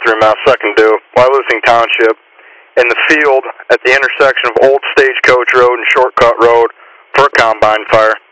3 miles, second due, Wyalusing Township, in the field at the intersection of Old Stagecoach Road and Shortcut Road for a combine fire.